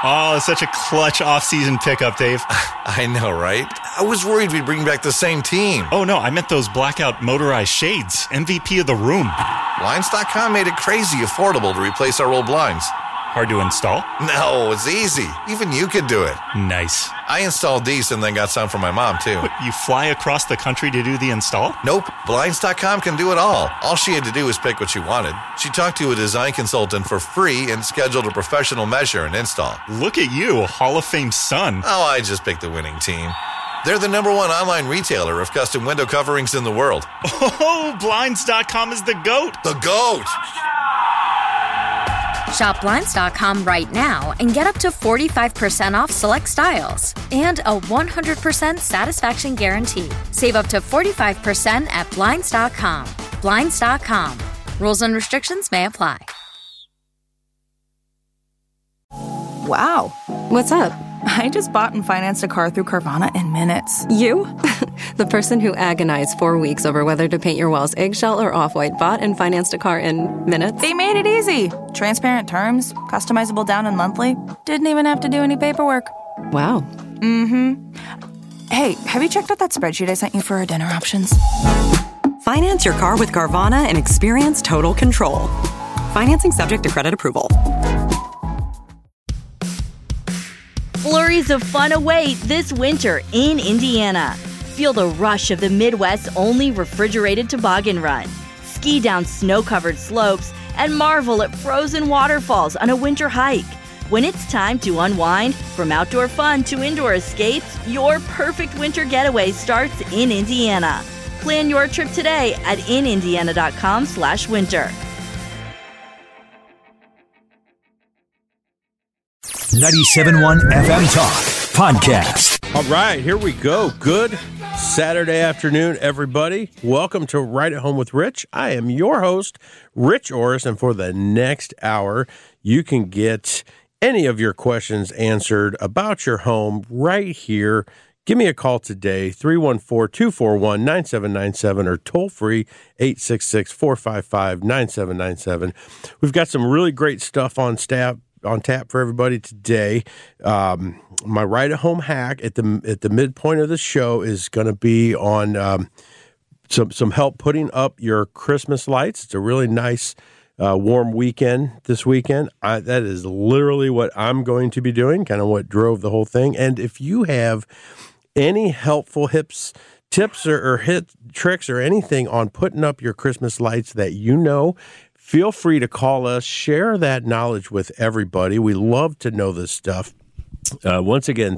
Oh, such a clutch off-season pickup, Dave. I know, right? I was worried we'd bring back the same team. Oh, no, I meant those blackout motorized shades. MVP of the room. Blinds.com made it crazy affordable to replace our old blinds. Hard to install? No, it's easy. Even you could do it. Nice. I installed these and then got some for my mom, too. What, you fly across the country to do the install? Nope. Blinds.com can do it all. All she had to do was pick what she wanted. She talked to a design consultant for free and scheduled a professional measure and install. Look at you, a Hall of Fame son. Oh, I just picked the winning team. They're the #1 online retailer of custom window coverings in the world. Oh, Blinds.com is the GOAT. The GOAT! Shop Blinds.com right now and get up to 45% off select styles and a 100% satisfaction guarantee. Save up to 45% at Blinds.com. Blinds.com. Rules and restrictions may apply. Wow. What's up? I just bought and financed a car through Carvana in minutes. You? The person who agonized 4 weeks over whether to paint your walls eggshell or off-white bought and financed a car in minutes? They made it easy. Transparent terms, customizable down and monthly. Didn't even have to do any paperwork. Wow. Mm-hmm. Hey, have you checked out that spreadsheet I sent you for our dinner options? Finance your car with Carvana and experience total control. Financing subject to credit approval. Flurries of fun await this winter in Indiana. Feel the rush of the Midwest's only refrigerated toboggan run. Ski down snow-covered slopes and marvel at frozen waterfalls on a winter hike. When it's time to unwind, from outdoor fun to indoor escapes, your perfect winter getaway starts in Indiana. Plan your trip today at inindiana.com/winter. 97.1 FM Talk Podcast. All right, here we go. Good Saturday afternoon, everybody. Welcome to Right at Home with Rich. I am your host, Rich Orris, and for the next hour, you can get any of your questions answered about your home right here. Give me a call today, 314-241-9797 or toll-free 866-455-9797. We've got some really great stuff on tap for everybody today. My Right at Home hack at the midpoint of the show is going to be on some help putting up your Christmas lights. It's a really nice warm weekend this weekend. That is literally what I'm going to be doing, kind of what drove the whole thing. And if you have any helpful tips or tricks or anything on putting up your Christmas lights that you know, feel free to call us, share that knowledge with everybody. We love to know this stuff. Once again,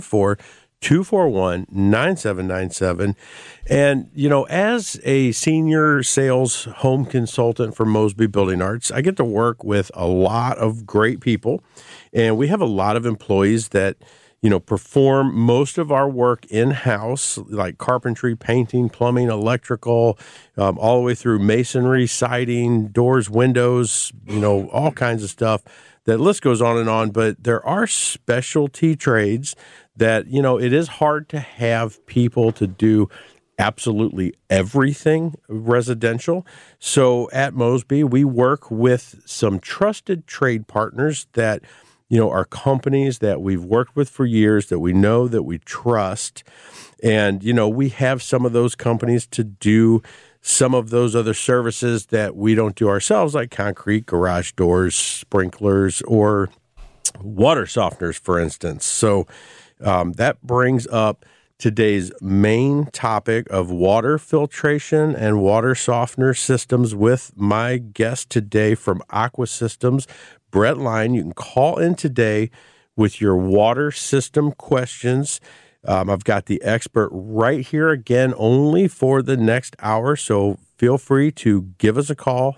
314-241-9797. And, you know, as a senior sales home consultant for Mosby Building Arts, I get to work with a lot of great people. And we have a lot of employees that, you know, perform most of our work in-house, like carpentry, painting, plumbing, electrical, all the way through masonry, siding, doors, windows, you know, all kinds of stuff. That list goes on and on, but there are specialty trades that, you know, it is hard to have people to do absolutely everything residential. So at Mosby, we work with some trusted trade partners that, you know, are companies that we've worked with for years, that we know, that we trust. And, you know, we have some of those companies to do some of those other services that we don't do ourselves, like concrete, garage doors, sprinklers, or water softeners, for instance. So that brings up today's main topic of water filtration and water softener systems with my guest today from Aqua Systems, Brett Line. You can call in today with your water system questions. I've got the expert right here again, only for the next hour. So feel free to give us a call,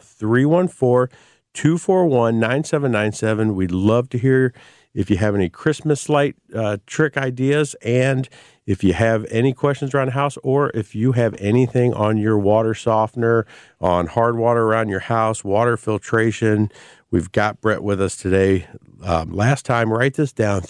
314-241-9797. We'd love to hear if you have any Christmas light trick ideas, and if you have any questions around the house, or if you have anything on your water softener, on hard water around your house, water filtration. We've got Brett with us today. Last time, write this down,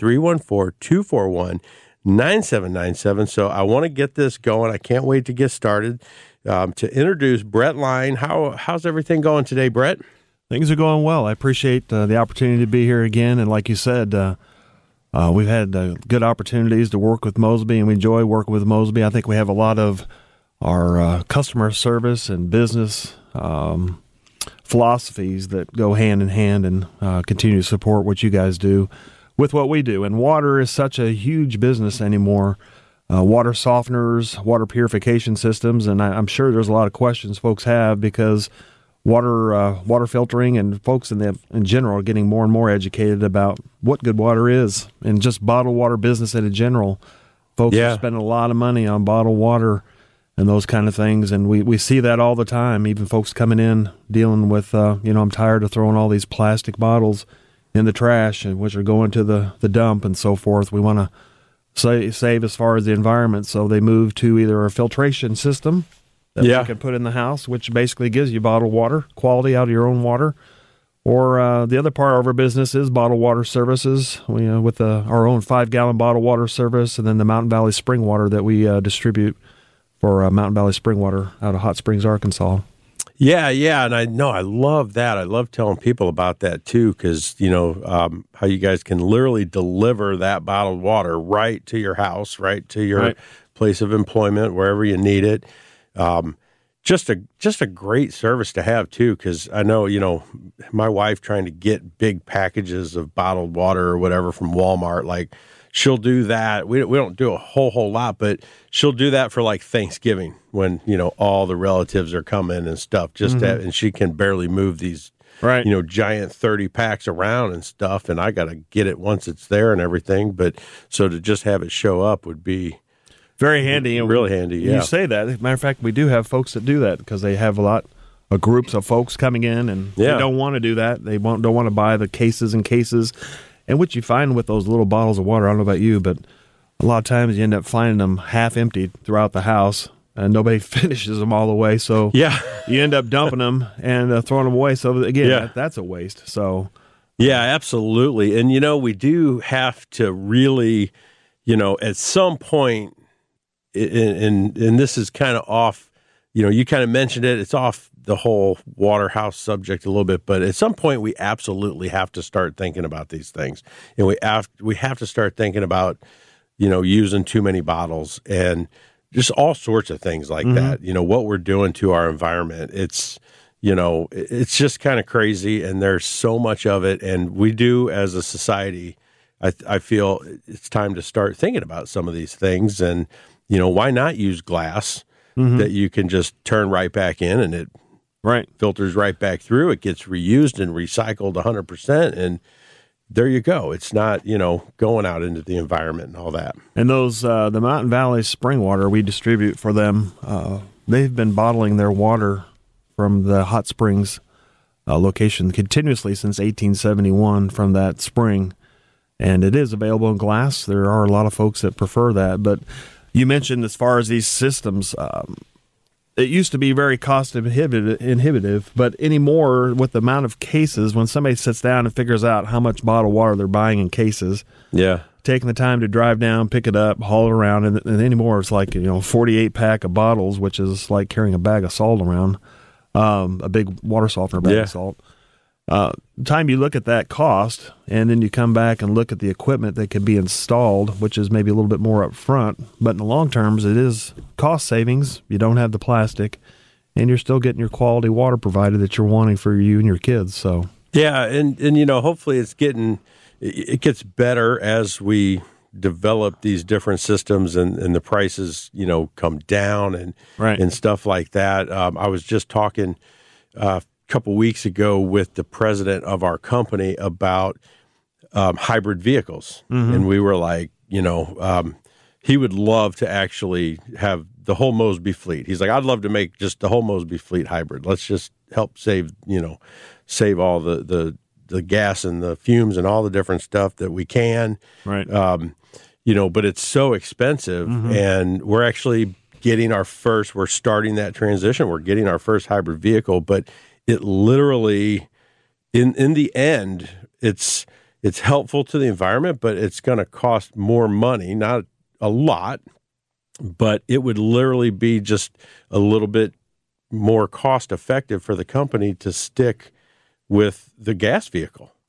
314-241-9797. So I want to get this going. I can't wait to get started. To introduce Brett Line. How's everything going today, Brett? Things are going well. I appreciate the opportunity to be here again. And like you said, We've had good opportunities to work with Mosby, and we enjoy working with Mosby. I think we have a lot of our customer service and business philosophies that go hand in hand and continue to support what you guys do with what we do. And water is such a huge business anymore. Water softeners, water purification systems, and I'm sure there's a lot of questions folks have because water filtering and folks in general are getting more and more educated about what good water is, and just bottled water business in general. Folks are spending a lot of money on bottled water and those kind of things, and we see that all the time. Even folks coming in dealing with, I'm tired of throwing all these plastic bottles in the trash, and which are going to the dump and so forth. We want to save as far as the environment, so they move to either a filtration system that you can put in the house, which basically gives you bottled water, quality out of your own water. Or the other part of our business is bottled water services, with our own 5-gallon bottled water service, and then the Mountain Valley Spring Water that we distribute for Mountain Valley Spring Water out of Hot Springs, Arkansas. Yeah, and I love that. I love telling people about that too, because how you guys can literally deliver that bottled water right to your house, right to your place of employment, wherever you need it. Just a great service to have too, because I know my wife trying to get big packages of bottled water or whatever from Walmart, like. She'll do that. We don't do a whole lot, but she'll do that for like Thanksgiving when, all the relatives are coming and stuff, and she can barely move these, giant 30 packs around and stuff. And I got to get it once it's there and everything. But so to just have it show up would be very handy. Really handy. Yeah. You say that. As a matter of fact, we do have folks that do that because they have a lot of groups of folks coming in and they don't want to do that. They don't want to buy the cases and cases. And what you find with those little bottles of water, I don't know about you, but a lot of times you end up finding them half emptied throughout the house, and nobody finishes them all the way. So you end up dumping them and throwing them away. So again, that's a waste. So absolutely. And we do have to really, at some point, and this is kind of off. You kind of mentioned it. It's off the whole Waterhouse subject a little bit, but at some point we absolutely have to start thinking about these things, and we have to start thinking about using too many bottles and just all sorts of things like that. What we're doing to our environment. It's just kind of crazy, and there's so much of it, and we do as a society. I feel it's time to start thinking about some of these things, and why not use glass? That you can just turn right back in and it filters right back through. It gets reused and recycled 100%, and there you go. It's not, going out into the environment and all that. And those, the Mountain Valley Spring Water we distribute for them, they've been bottling their water from the Hot Springs location continuously since 1871 from that spring, and it is available in glass. There are a lot of folks that prefer that, but you mentioned as far as these systems, it used to be very cost inhibitive, but anymore with the amount of cases, when somebody sits down and figures out how much bottled water they're buying in cases, taking the time to drive down, pick it up, haul it around, and anymore it's like 48 pack of bottles, which is like carrying a bag of salt around, a big water softener bag of salt. Time you look at that cost, and then you come back and look at the equipment that can be installed, which is maybe a little bit more up front, but in the long terms, it is cost savings. You don't have the plastic, and you're still getting your quality water provided that you're wanting for you and your kids. So and hopefully it gets better as we develop these different systems and the prices come down and stuff like that. I was just talking couple weeks ago with the president of our company about hybrid vehicles, and we were like, he would love to actually have the whole Mosby fleet. He's like, I'd love to make just the whole Mosby fleet hybrid. Let's just help save all the gas and the fumes and all the different stuff that we can. But it's so expensive, and we're actually we're starting that transition. We're getting our first hybrid vehicle, but it literally, in the end, it's helpful to the environment, but it's going to cost more money, not a lot, but it would literally be just a little bit more cost effective for the company to stick with the gas vehicle.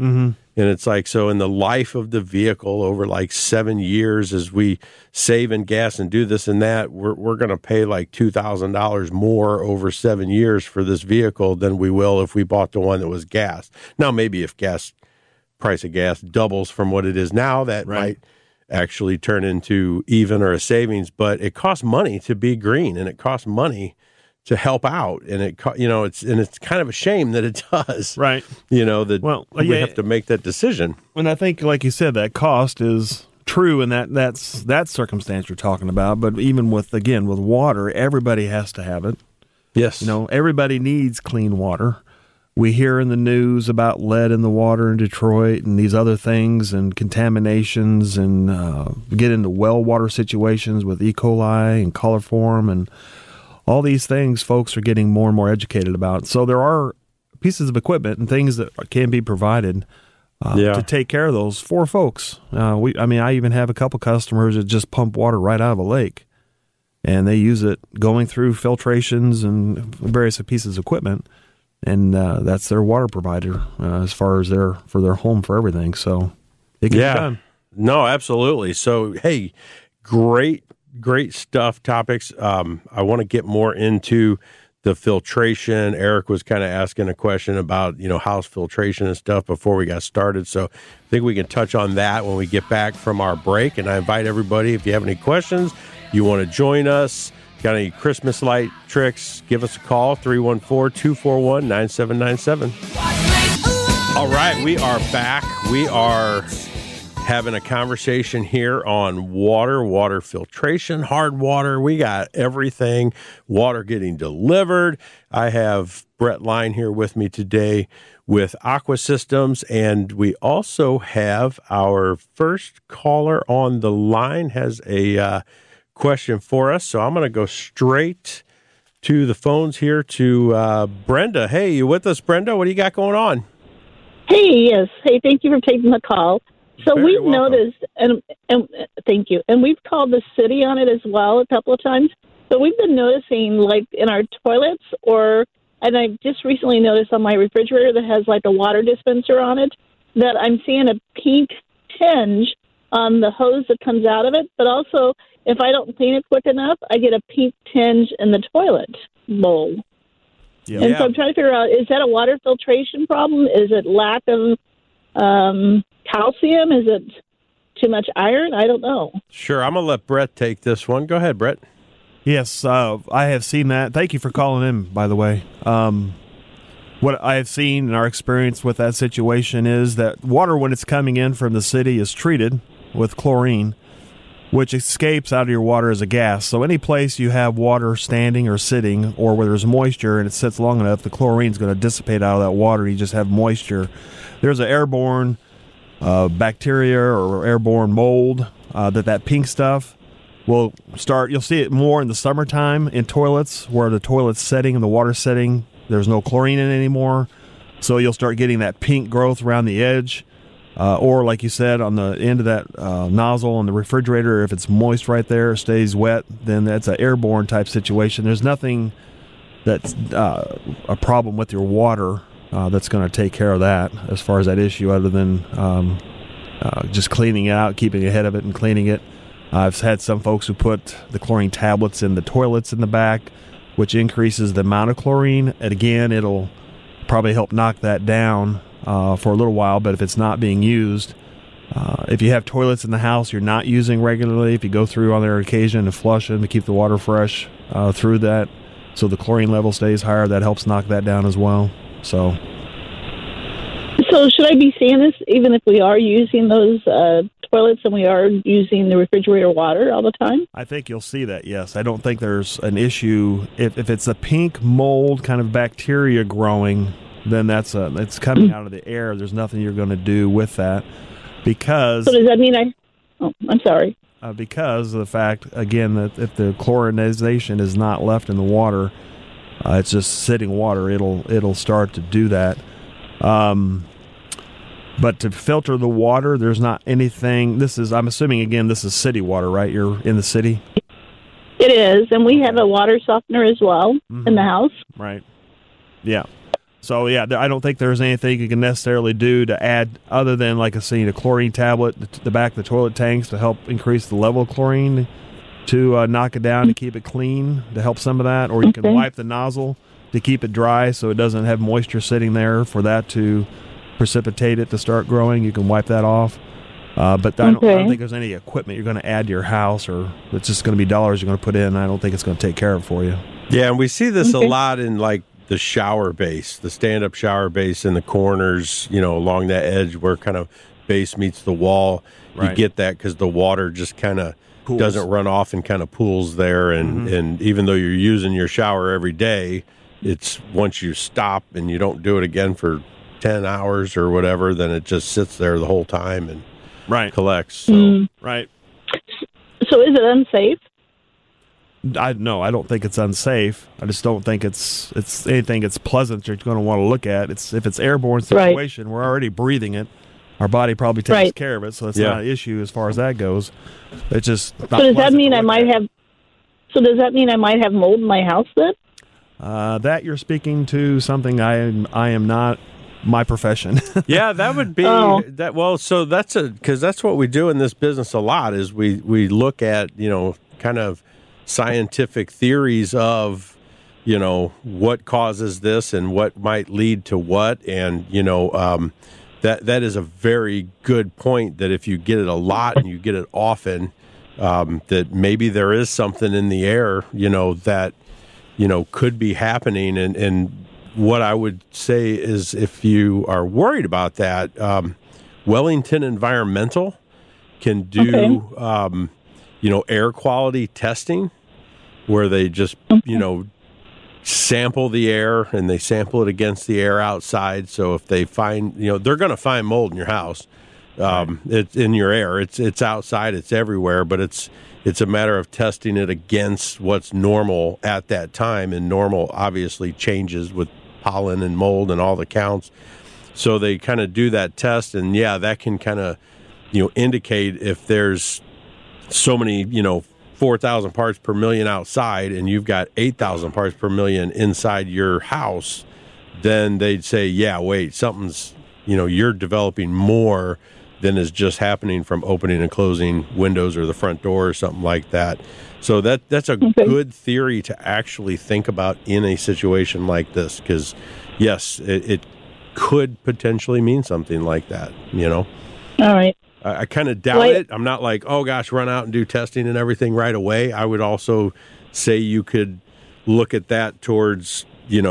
And it's like, so in the life of the vehicle over like 7 years, as we save in gas and do this and that, we're going to pay like $2,000 more over 7 years for this vehicle than we will if we bought the one that was gas. Now, maybe if price of gas doubles from what it is now, that might actually turn into even or a savings, but it costs money to be green, and it costs money to help out, and it's kind of a shame that it does, right? That we have to make that decision. And I think, like you said, that cost is true in that circumstance you're talking about. But even with water, everybody has to have it. Yes, everybody needs clean water. We hear in the news about lead in the water in Detroit and these other things and contaminations, and get into well water situations with E. coli and coliform and all these things folks are getting more and more educated about. So there are pieces of equipment and things that can be provided to take care of those for folks. I even have a couple customers that just pump water right out of a lake, and they use it going through filtrations and various pieces of equipment, and that's their water provider as far as for their home for everything. So it gets done. No, absolutely. So, hey, great stuff, topics. I want to get more into the filtration. Eric was kind of asking a question about, house filtration and stuff before we got started. So I think we can touch on that when we get back from our break. And I invite everybody, if you have any questions, you want to join us, got any Christmas light tricks, give us a call, 314-241-9797. All right, we are back. We are having a conversation here on water filtration, hard water. We got everything, water getting delivered. I have Brett Line here with me today with Aqua Systems, and we also have our first caller on the line has a question for us. So I'm going to go straight to the phones here to Brenda. Hey, you with us, Brenda? What do you got going on? Hey, yes. Hey, thank you for taking the call. So we've noticed, and thank you, and we've called the city on it as well a couple of times, but we've been noticing, like, in our toilets, and I just recently noticed on my refrigerator that has, like, a water dispenser on it, that I'm seeing a pink tinge on the hose that comes out of it, but also, if I don't clean it quick enough, I get a pink tinge in the toilet bowl. Yeah. And so I'm trying to figure out, is that a water filtration problem? Is it lack of calcium? Is it too much iron? I don't know. Sure. I'm going to let Brett take this one. Go ahead, Brett. Yes, I have seen that. Thank you for calling in, by the way. What I have seen in our experience with that situation is that water, when it's coming in from the city, is treated with chlorine, which escapes out of your water as a gas. So any place you have water standing or sitting, or where there's moisture and it sits long enough, the chlorine is going to dissipate out of that water. You just have moisture. There's an airborne bacteria or airborne mold that pink stuff will start. You'll see it more in the summertime in toilets, where the toilet's setting and the water's setting. There's no chlorine in it anymore, so you'll start getting that pink growth around the edge. Or, like you said, on the end of that nozzle on the refrigerator, if it's moist right there, stays wet, then that's an airborne type situation. There's nothing that's a problem with your water that's going to take care of that as far as that issue, other than just cleaning it out, keeping ahead of it and cleaning it. I've had some folks who put the chlorine tablets in the toilets in the back, which increases the amount of chlorine. And again, it'll probably help knock that down for a little while, but if it's not being used, if you have toilets in the house you're not using regularly, if you go through on their occasion and flush them to keep the water fresh through that, so the chlorine level stays higher, that helps knock that down as well. So should I be seeing this even if we are using those toilets and we are using the refrigerator water all the time? I think you'll see that, yes. I don't think there's an issue. If it's a pink mold kind of bacteria growing, then it's coming out of the air. There's nothing you're going to do with that, because... So does that mean I'm sorry. Because of the fact, again, that if the chlorinization is not left in the water, it's just sitting water, it'll start to do that. But to filter the water, there's not anything... I'm assuming, again, this is city water, right? You're in the city? It is, and we have a water softener as well in the house. Right. Yeah. So, yeah, I don't think there's anything you can necessarily do to add other than, like I said, a chlorine tablet, the back of the toilet tanks to help increase the level of chlorine, to knock it down to keep it clean, to help some of that. Or you can wipe the nozzle to keep it dry so it doesn't have moisture sitting there for that to precipitate it to start growing. You can wipe that off. But I don't think there's any equipment you're going to add to your house, or it's just going to be dollars you're going to put in. I don't think it's going to take care of it for you. Yeah, and we see this a lot in, like, the shower base, the stand-up shower base in the corners, along that edge where kind of base meets the wall. Right. You get that because the water just kind of doesn't run off and kind of pools there. And even though you're using your shower every day, it's once you stop and you don't do it again for 10 hours or whatever, then it just sits there the whole time and collects. So. Right. So is it unsafe? I don't think it's unsafe. I just don't think it's anything that's pleasant you're going to want to look at. If it's airborne situation, we're already breathing it. Our body probably takes care of it, so it's not an issue as far as that goes. It's just not so does that mean I might have? So does that mean I might have mold in my house then? That you're speaking to something I am not my profession. Yeah, that would be that. Well, so because that's what we do in this business a lot is we look at kind of scientific theories of what causes this and what might lead to what, and that is a very good point, that if you get it a lot and you get it often, that maybe there is something in the air that could be happening. And what I would say is, if you are worried about that, Wellington Environmental can do air quality testing, where they just, sample the air, and they sample it against the air outside. So if they find, they're going to find mold in your house. It's in your air. It's outside. It's everywhere. But it's a matter of testing it against what's normal at that time. And normal obviously changes with pollen and mold and all the counts. So they kind of do that test. And, that can kind of, indicate if there's so many, 4,000 parts per million outside and you've got 8,000 parts per million inside your house, then they'd say, wait, something's, you're developing more than is just happening from opening and closing windows or the front door or something like that. So that's a good theory to actually think about in a situation like this, because, yes, it could potentially mean something like that, All right. I kind of doubt it. I'm not like, oh, gosh, run out and do testing and everything right away. I would also say you could look at that towards,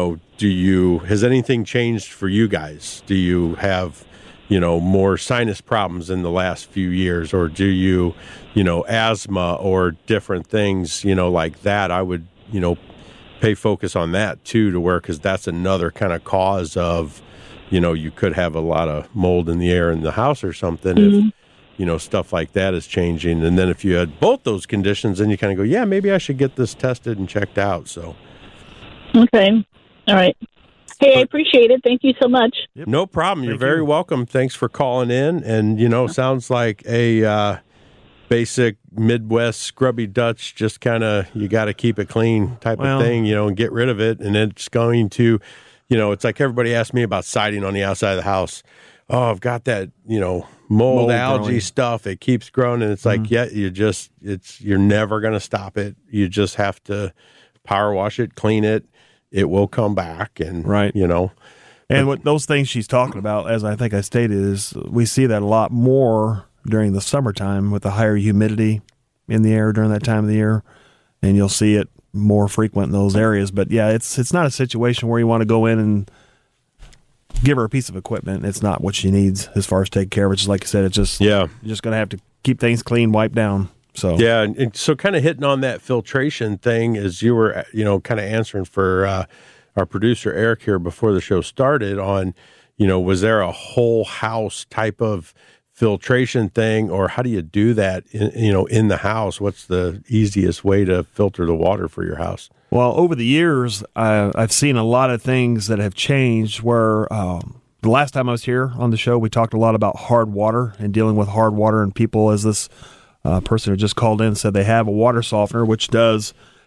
has anything changed for you guys? Do you have, more sinus problems in the last few years? Or do you, asthma or different things, like that? I would, pay focus on that, too, because that's another kind of cause of, you could have a lot of mold in the air in the house or something if, stuff like that is changing. And then if you had both those conditions, then you kind of go, maybe I should get this tested and checked out. So. Okay. All right. Hey, I appreciate it. Thank you so much. Yep. No problem. You're very welcome. Thanks for calling in. And, sounds like a basic Midwest scrubby Dutch, just kind of, you got to keep it clean type of thing, and get rid of it. And it's going to, it's like everybody asked me about siding on the outside of the house. Oh, I've got that, mold algae growing stuff. It keeps growing. And it's like, you're never going to stop it. You just have to power wash it, clean it. It will come back. And, And what those things she's talking about, as I think I stated, is we see that a lot more during the summertime with the higher humidity in the air during that time of the year. And you'll see it more frequent in those areas. But, it's not a situation where you want to go in and give her a piece of equipment. It's not what she needs as far as take care of it. Just like you said, it's just you're just going to have to keep things clean, wipe down. So and so kind of hitting on that filtration thing, as you were kind of answering for our producer Eric here before the show started on, was there a whole house type of filtration thing, or how do you do that in the house? What's the easiest way to filter the water for your house? Well, over the years, I've seen a lot of things that have changed where the last time I was here on the show, we talked a lot about hard water and dealing with hard water, and people, as this person who just called in said, they have a water softener, which does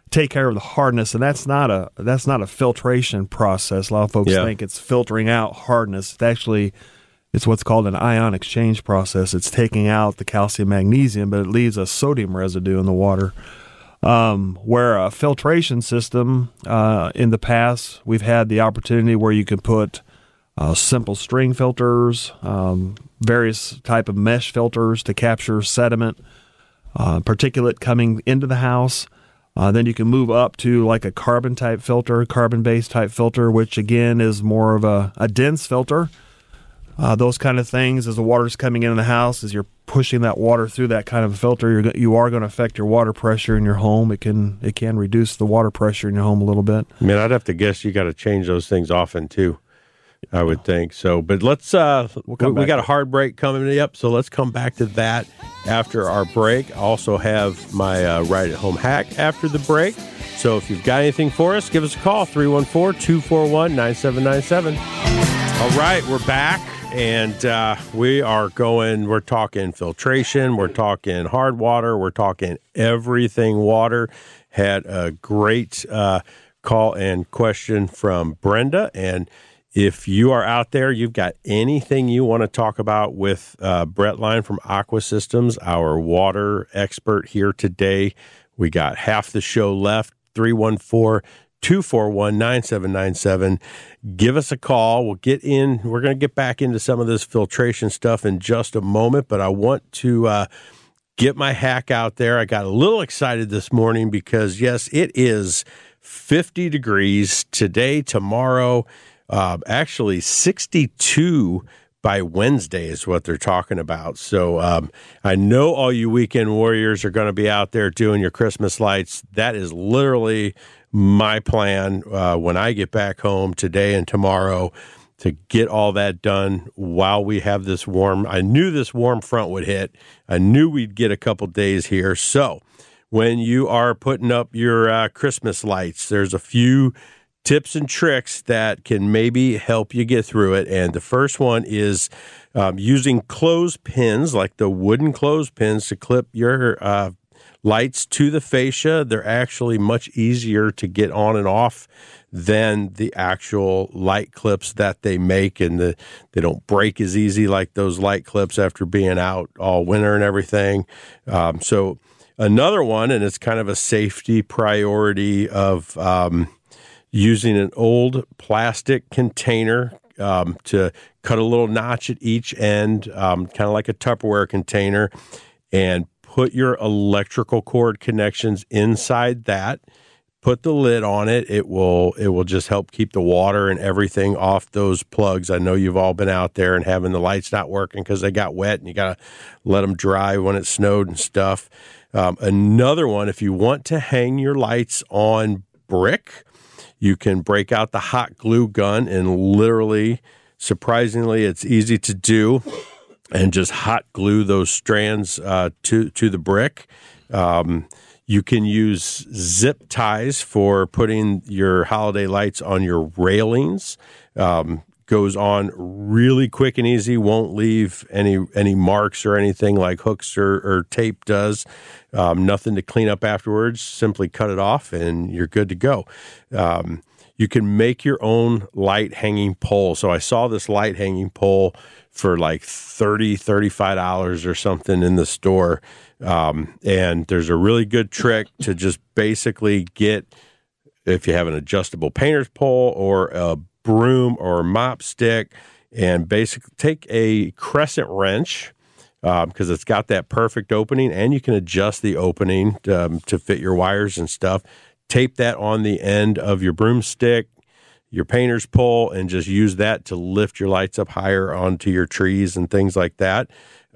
take care of the hardness, and that's not a filtration process. A lot of folks think it's filtering out hardness. It's what's called an ion exchange process. It's taking out the calcium, magnesium, but it leaves a sodium residue in the water. Where a filtration system, in the past, we've had the opportunity where you can put simple string filters, various type of mesh filters to capture sediment, particulate coming into the house. Then you can move up to like a carbon-type filter, carbon-based type filter, which again is more of a dense filter. Those kind of things, as the water's coming into the house, as you're pushing that water through that kind of a filter, you are going to affect your water pressure in your home. It can reduce the water pressure in your home a little bit. I mean, I'd have to guess you got to change those things often too, I would think. So, but let's we got a hard break coming up, so let's come back to that after our break. I also have my Right at Home hack after the break. So if you've got anything for us, give us a call, 314-241-9797. All right, we're back. And we're talking filtration, we're talking hard water, we're talking everything water. Had a great call and question from Brenda. And if you are out there, you've got anything you want to talk about with Brett Line from Aqua Systems, our water expert here today. We got half the show left, 314-241-9797. Give us a call. We're going to get back into some of this filtration stuff in just a moment, but I want to get my hack out there. I got a little excited this morning because, yes, it is 50 degrees today, tomorrow, actually 62 by Wednesday is what they're talking about. So I know all you weekend warriors are going to be out there doing your Christmas lights. That is literally my plan when I get back home today and tomorrow to get all that done while we have this warm. I knew this warm front would hit. I knew we'd get a couple days here. So when you are putting up your Christmas lights, there's a few tips and tricks that can maybe help you get through it. And the first one is using clothespins, like the wooden clothespins, to clip your lights to the fascia. They're actually much easier to get on and off than the actual light clips that they make, and they don't break as easy like those light clips after being out all winter and everything. So another one, and it's kind of a safety priority, of using an old plastic container to cut a little notch at each end, kind of like a Tupperware container, and put your electrical cord connections inside that. Put the lid on it. It will just help keep the water and everything off those plugs. I know you've all been out there and having the lights not working because they got wet, and you got to let them dry when it snowed and stuff. Another one, if you want to hang your lights on brick, you can break out the hot glue gun and literally, surprisingly, it's easy to do, and just hot glue those strands to the brick. You can use zip ties for putting your holiday lights on your railings. Goes on really quick and easy, won't leave any marks or anything like hooks or tape does. Nothing to clean up afterwards. Simply cut it off and you're good to go. You can make your own light hanging pole. So I saw this light hanging pole for like $35 or something in the store. And there's a really good trick to just basically get, if you have an adjustable painter's pole or a broom or a mop stick, and basically take a crescent wrench, because it's got that perfect opening, and you can adjust the opening to fit your wires and stuff. Tape that on the end of your broomstick, your painter's pole, and just use that to lift your lights up higher onto your trees and things like that.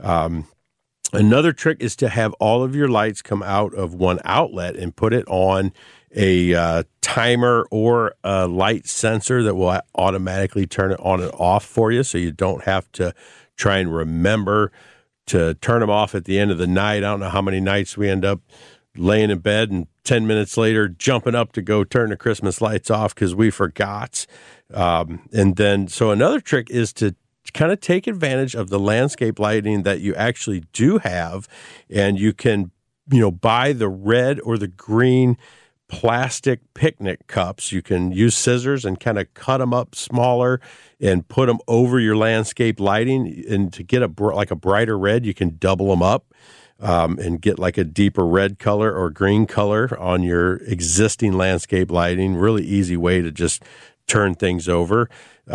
Another trick is to have all of your lights come out of one outlet and put it on a timer or a light sensor that will automatically turn it on and off for you, so you don't have to try and remember to turn them off at the end of the night. I don't know how many nights we end up laying in bed and 10 minutes later jumping up to go turn the Christmas lights off because we forgot. And then, so another trick is to kind of take advantage of the landscape lighting that you actually do have, and you can, buy the red or the green plastic picnic cups. You can use scissors and kind of cut them up smaller and put them over your landscape lighting. And to get a brighter red, you can double them up and get like a deeper red color or green color on your existing landscape lighting. Really easy way to just turn things over.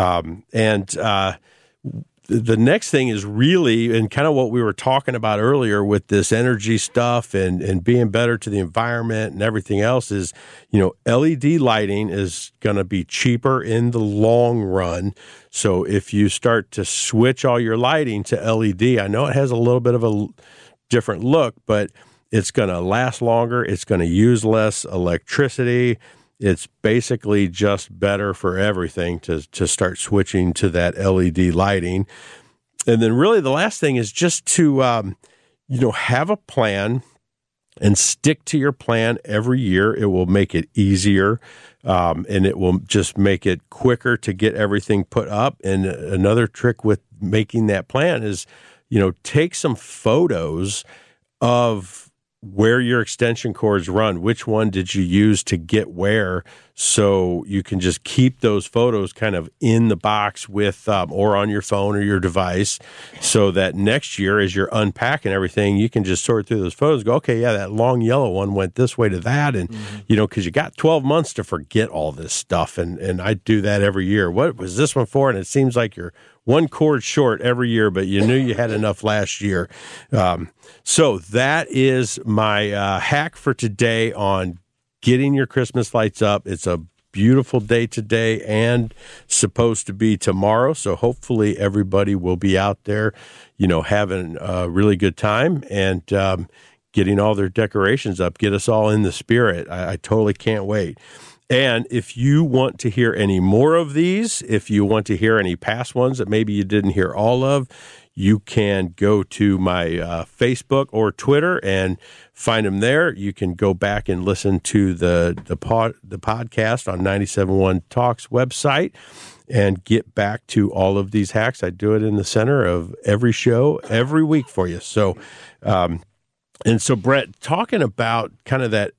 The next thing is really, and kind of what we were talking about earlier with this energy stuff and being better to the environment and everything else is, LED lighting is going to be cheaper in the long run. So if you start to switch all your lighting to LED, I know it has a little bit of a different look, but it's going to last longer. It's going to use less electricity. It's basically just better for everything to start switching to that LED lighting. And then really the last thing is just to, have a plan and stick to your plan every year. It will make it easier, and it will just make it quicker to get everything put up. And another trick with making that plan is, take some photos of where your extension cords run, which one did you use to get where, so you can just keep those photos kind of in the box with or on your phone or your device, so that next year as you're unpacking everything, you can just sort through those photos and go, okay, yeah, that long yellow one went this way to that, and because you got 12 months to forget all this stuff, and I do that every year. What was this one for? And it seems like you're one cord short every year, but you knew you had enough last year. So that is my hack for today on getting your Christmas lights up. It's a beautiful day today and supposed to be tomorrow. So hopefully everybody will be out there, having a really good time and getting all their decorations up. Get us all in the spirit. I totally can't wait. And if you want to hear any more of these, if you want to hear any past ones that maybe you didn't hear all of, you can go to my Facebook or Twitter and find them there. You can go back and listen to the podcast on 97.1 Talks website and get back to all of these hacks. I do it in the center of every show every week for you. So, so Brett, talking about kind of that.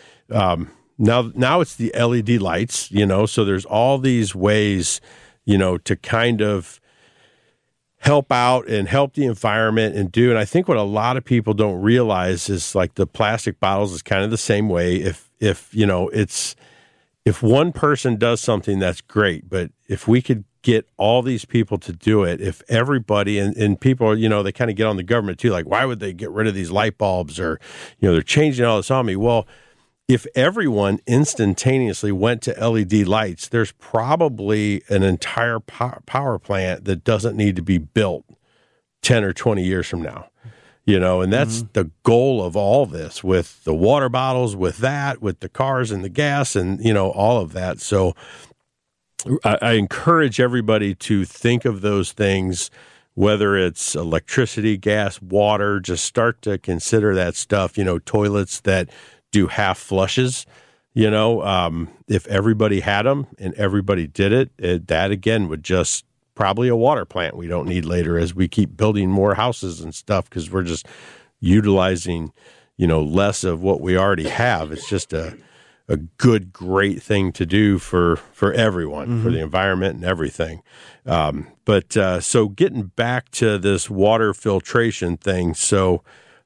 Now it's the LED lights, so there's all these ways, to kind of help out and help the environment and I think what a lot of people don't realize is like the plastic bottles is kind of the same way. If one person does something, that's great. But if we could get all these people to do it, if everybody and people, they kind of get on the government too, like, why would they get rid of these light bulbs or, they're changing all this on me. Well, if everyone instantaneously went to LED lights, there's probably an entire power plant that doesn't need to be built 10 or 20 years from now, and that's the goal of all this with the water bottles, with the cars and the gas and, all of that. So I encourage everybody to think of those things, whether it's electricity, gas, water, just start to consider that stuff, toilets that do half flushes, if everybody had them and everybody did it, that again would just probably a water plant we don't need later as we keep building more houses and stuff because we're just utilizing, less of what we already have. It's just a great thing to do for everyone, for the environment and everything. So getting back to this water filtration thing. So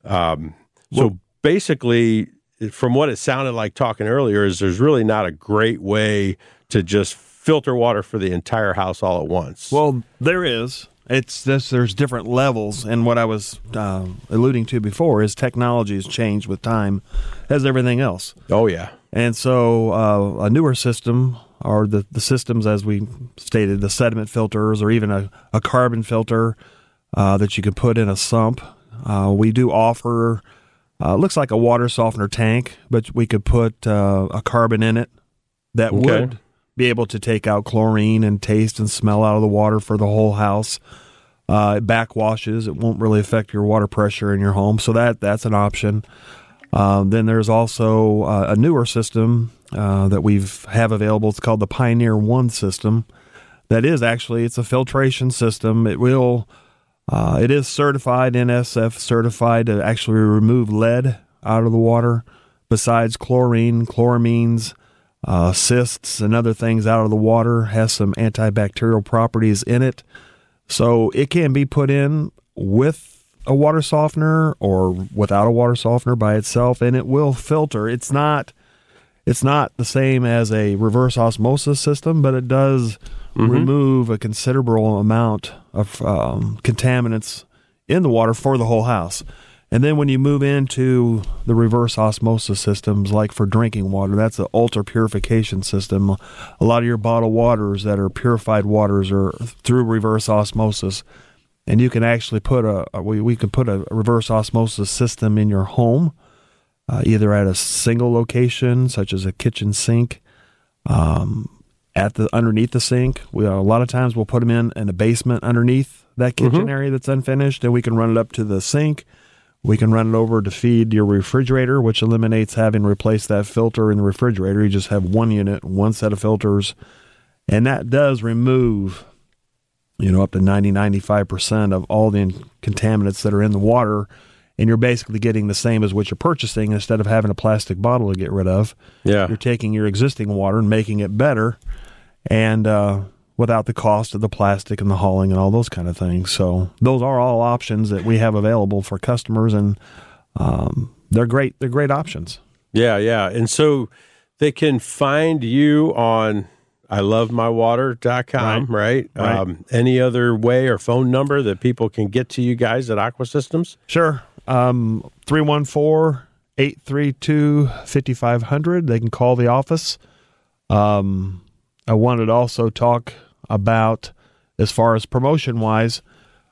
basically, from what it sounded like talking earlier, is there's really not a great way to just filter water for the entire house all at once. Well, there is. It's this. There's different levels, and what I was alluding to before is technology has changed with time, as everything else. Oh yeah, and so a newer system, or the systems as we stated, the sediment filters, or even a carbon filter that you could put in a sump. We do offer. Looks like a water softener tank, but we could put a carbon in it that would be able to take out chlorine and taste and smell out of the water for the whole house. It backwashes. It won't really affect your water pressure in your home, so that's an option. Then there's also a newer system that we have available. It's called the Pioneer One system. That is it's a filtration system. It is certified, NSF certified, to actually remove lead out of the water, besides chlorine, chloramines, cysts, and other things out of the water. Has some antibacterial properties in it. So it can be put in with a water softener or without a water softener by itself, and it will filter. It's not the same as a reverse osmosis system, but it does remove a considerable amount of contaminants in the water for the whole house. And then when you move into the reverse osmosis systems, like for drinking water, that's an ultra purification system. A lot of your bottled waters that are purified waters are through reverse osmosis. And you can actually put we can put a reverse osmosis system in your home, either at a single location, such as a kitchen sink, underneath the sink. A lot of times we'll put them in a basement underneath that kitchen area that's unfinished, and we can run it up to the sink. We can run it over to feed your refrigerator, which eliminates having to replace that filter in the refrigerator. You just have one unit, one set of filters, and that does remove, up to 90-95% of all the contaminants that are in the water, and you're basically getting the same as what you're purchasing instead of having a plastic bottle to get rid of. Yeah. You're taking your existing water and making it better, and without the cost of the plastic and the hauling and all those kind of things. So those are all options that we have available for customers, and they're great. They're great options. Yeah, yeah. And so they can find you on ilovemywater.com, right? Any other way or phone number that people can get to you guys at Aqua Systems? Sure. 314-832-5500. They can call the office. I wanted to also talk about, as far as promotion-wise,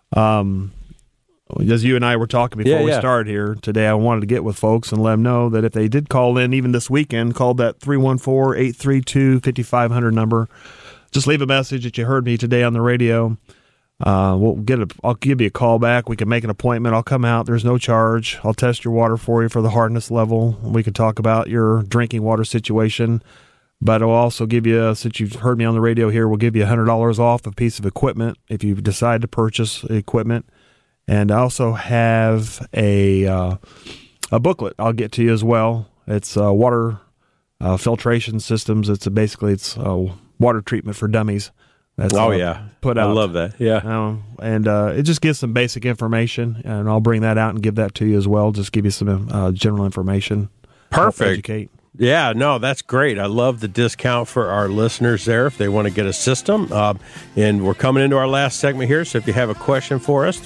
as you and I were talking before we started here today, I wanted to get with folks and let them know that if they did call in, even this weekend, call that 314-832-5500 number. Just leave a message that you heard me today on the radio. I'll give you a call back. We can make an appointment. I'll come out. There's no charge. I'll test your water for you for the hardness level. We can talk about your drinking water situation. But I'll also give you, since you've heard me on the radio here, we'll give you $100 off a piece of equipment if you decide to purchase equipment. And I also have a booklet I'll get to you as well. It's water filtration systems. It's water treatment for dummies. That's put out. I love that. Yeah. And it just gives some basic information, and I'll bring that out and give that to you as well. Just give you some general information. Perfect. Educate. Yeah, no, that's great. I love the discount for our listeners there if they want to get a system. And we're coming into our last segment here, so if you have a question for us,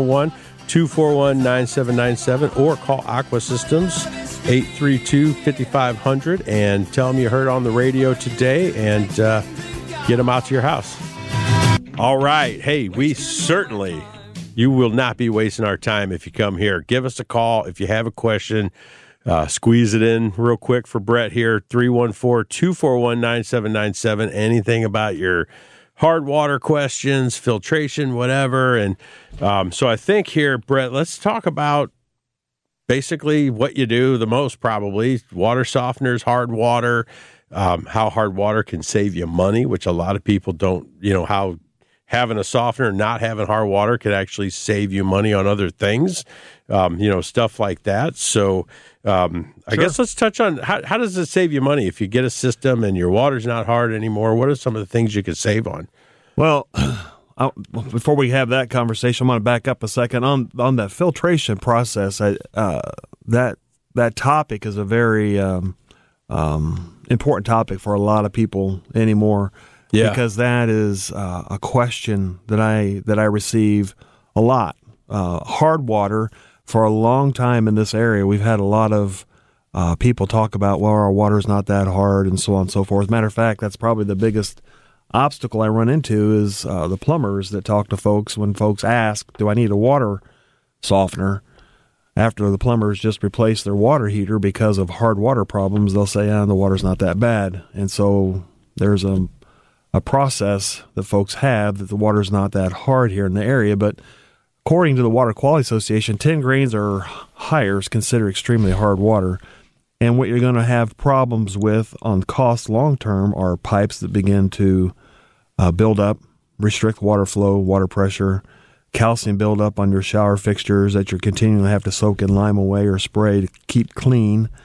341-241-9797, or call Aqua Systems, 832-5500, and tell them you heard on the radio today, and get them out to your house. All right. Hey, you will not be wasting our time if you come here. Give us a call if you have a question. Squeeze it in real quick for Brett here, 314-241-9797. Anything about your hard water questions, filtration, whatever. And so I think here, Brett, let's talk about basically what you do the most, probably. Water softeners, hard water, how hard water can save you money, which a lot of people don't, how having a softener, not having hard water could actually save you money on other things, stuff like that. So I guess let's touch on how does it save you money if you get a system and your water's not hard anymore? What are some of the things you could save on? Well, before we have that conversation, I'm going to back up a second on that filtration process. That topic is a very important topic for a lot of people anymore. Yeah. Because that is a question that I receive a lot. Hard water, for a long time in this area, we've had a lot of people talk about, well, our water's not that hard and so on and so forth. Matter of fact, that's probably the biggest obstacle I run into is the plumbers that talk to folks when folks ask, do I need a water softener? After the plumbers just replace their water heater because of hard water problems, they'll say, the water's not that bad. And so there's a process that folks have that the water's not that hard here in the area. But according to the Water Quality Association, 10 grains or higher is considered extremely hard water. And what you're going to have problems with on cost long-term are pipes that begin to build up, restrict water flow, water pressure, calcium buildup on your shower fixtures that you're continuing to have to soak in lime away or spray to keep clean.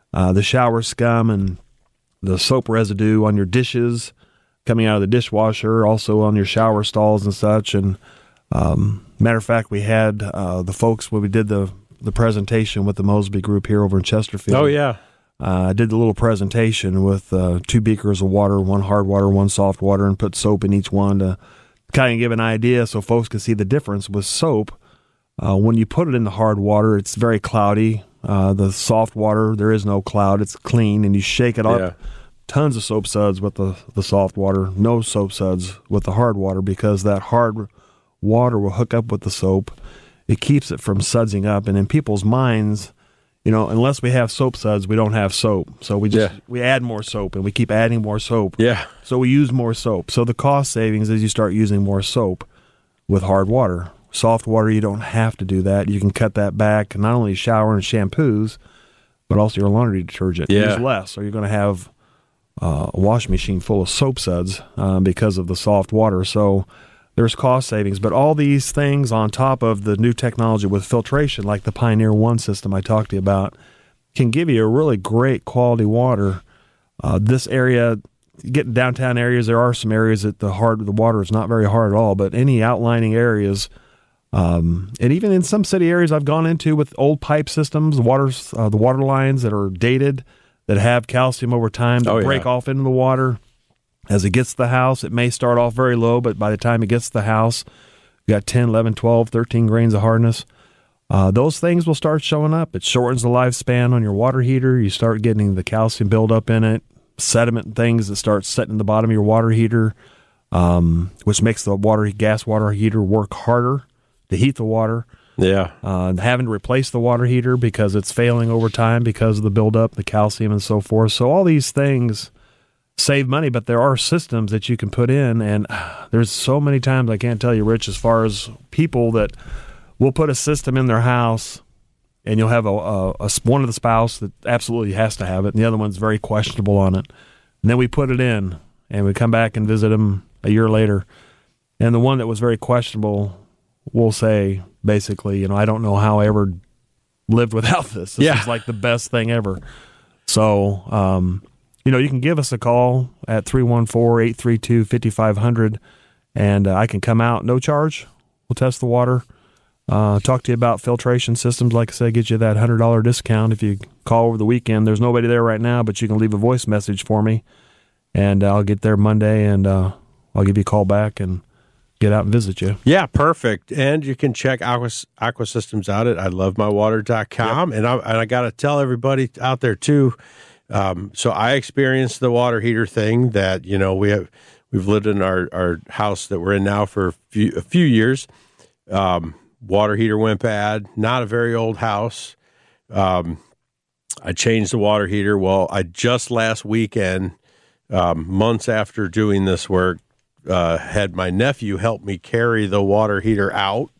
the shower scum and the soap residue on your dishes coming out of the dishwasher, also on your shower stalls and such. And matter of fact, we had the folks when we did the presentation with the Mosby Group here over in Chesterfield. Oh, yeah. I did the little presentation with 2 beakers of water, 1 hard water, 1 soft water, and put soap in each one to kind of give an idea so folks can see the difference with soap. When you put it in the hard water, it's very cloudy. The soft water, there is no cloud. It's clean, and you shake it up. Yeah. Tons of soap suds with the soft water, no soap suds with the hard water, because that hard water will hook up with the soap. It keeps it from sudsing up, and in people's minds, unless we have soap suds, we don't have soap. So we add more soap, and we keep adding more soap. Yeah. So we use more soap. So the cost savings is you start using more soap with hard water. Soft water, you don't have to do that. You can cut that back, not only shower and shampoos, but also your laundry detergent. Yeah. Use less, or you're going to have a washing machine full of soap suds because of the soft water. So there's cost savings. But all these things on top of the new technology with filtration, like the Pioneer One system I talked to you about, can give you a really great quality water. This area, you get in downtown areas, there are some areas that the water is not very hard at all, but any outlining areas, and even in some city areas I've gone into with old pipe systems, the water lines that are dated, that have calcium over time that break off into the water. As it gets to the house, it may start off very low, but by the time it gets to the house, you got 10, 11, 12, 13 grains of hardness. Those things will start showing up. It shortens the lifespan on your water heater. You start getting the calcium buildup in it, sediment and things that start setting in the bottom of your water heater, which makes the gas water heater work harder to heat the water. Yeah. Having to replace the water heater because it's failing over time because of the buildup, the calcium and so forth. So all these things save money, but there are systems that you can put in, and there's so many times, I can't tell you, Rich, as far as people that will put a system in their house, and you'll have one of the spouse that absolutely has to have it, and the other one's very questionable on it. And then we put it in, and we come back and visit them a year later, and the one that was very questionable will say, basically, I don't know how I ever lived without this. This is like the best thing ever. So, you can give us a call at 314-832-5500, and I can come out, no charge. We'll test the water, talk to you about filtration systems. Like I said, get you that $100 discount if you call over the weekend. There's nobody there right now, but you can leave a voice message for me, and I'll get there Monday, and I'll give you a call back and get out and visit you. Yeah, perfect. And you can check Aqua Systems out at ilovemywater.com. Yep. And I got to tell everybody out there, too, so I experienced the water heater thing that, we've lived in our house that we're in now for a few years. Water heater went bad, not a very old house. I changed the water heater. Well, I just last weekend, months after doing this work, had my nephew help me carry the water heater out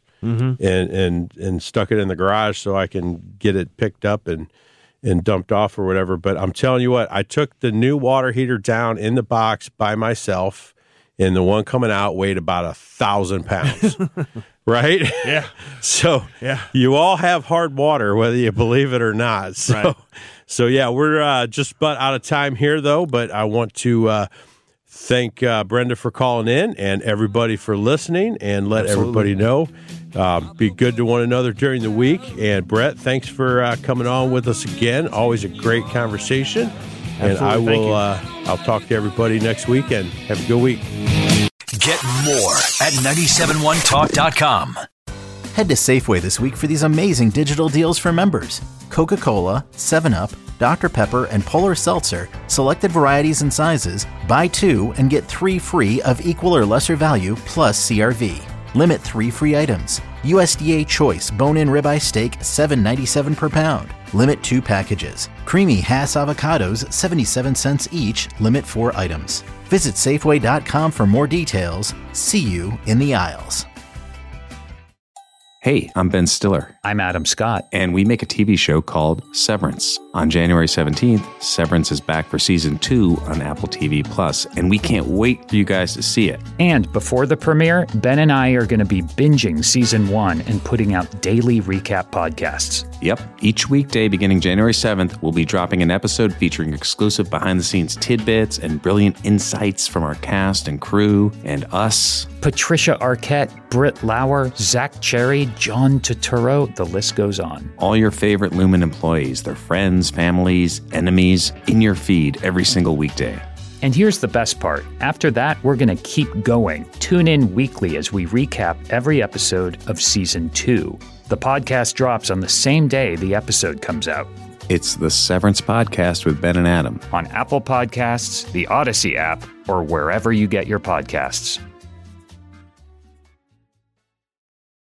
and stuck it in the garage so I can get it picked up and dumped off or whatever. But I'm telling you what, I took the new water heater down in the box by myself, and the one coming out weighed about 1,000 pounds. Right? Yeah. So you all have hard water, whether you believe it or not. So, we're just about out of time here, though. But I want to thank Brenda for calling in and everybody for listening, and let everybody know. Be good to one another during the week. And Brett, thanks for coming on with us again. Always a great conversation. Absolutely. And I'll talk to everybody next week, and have a good week. Get more at 971talk.com. Head to Safeway this week for these amazing digital deals for members. Coca-Cola, 7-Up, Dr. Pepper, and Polar Seltzer, selected varieties and sizes, buy 2 and get 3 free of equal or lesser value plus CRV. Limit 3 free items. USDA Choice bone-in ribeye steak, $7.97 per pound. Limit 2 packages. Creamy Hass avocados, 77 cents each. Limit 4 items. Visit Safeway.com for more details. See you in the aisles. Hey, I'm Ben Stiller. I'm Adam Scott. And we make a TV show called Severance. On January 17th, Severance is back for season 2 on Apple TV+, and we can't wait for you guys to see it. And before the premiere, Ben and I are going to be binging season 1 and putting out daily recap podcasts. Yep. Each weekday beginning January 7th, we'll be dropping an episode featuring exclusive behind-the-scenes tidbits and brilliant insights from our cast and crew and us. Patricia Arquette, Britt Lauer, Zach Cherry, John Turturro, the list goes on. All your favorite Lumen employees, their friends, families, enemies, in your feed every single weekday. And here's the best part. After that, we're going to keep going. Tune in weekly as we recap every episode of Season 2. The podcast drops on the same day the episode comes out. It's the Severance Podcast with Ben and Adam. On Apple Podcasts, the Odyssey app, or wherever you get your podcasts.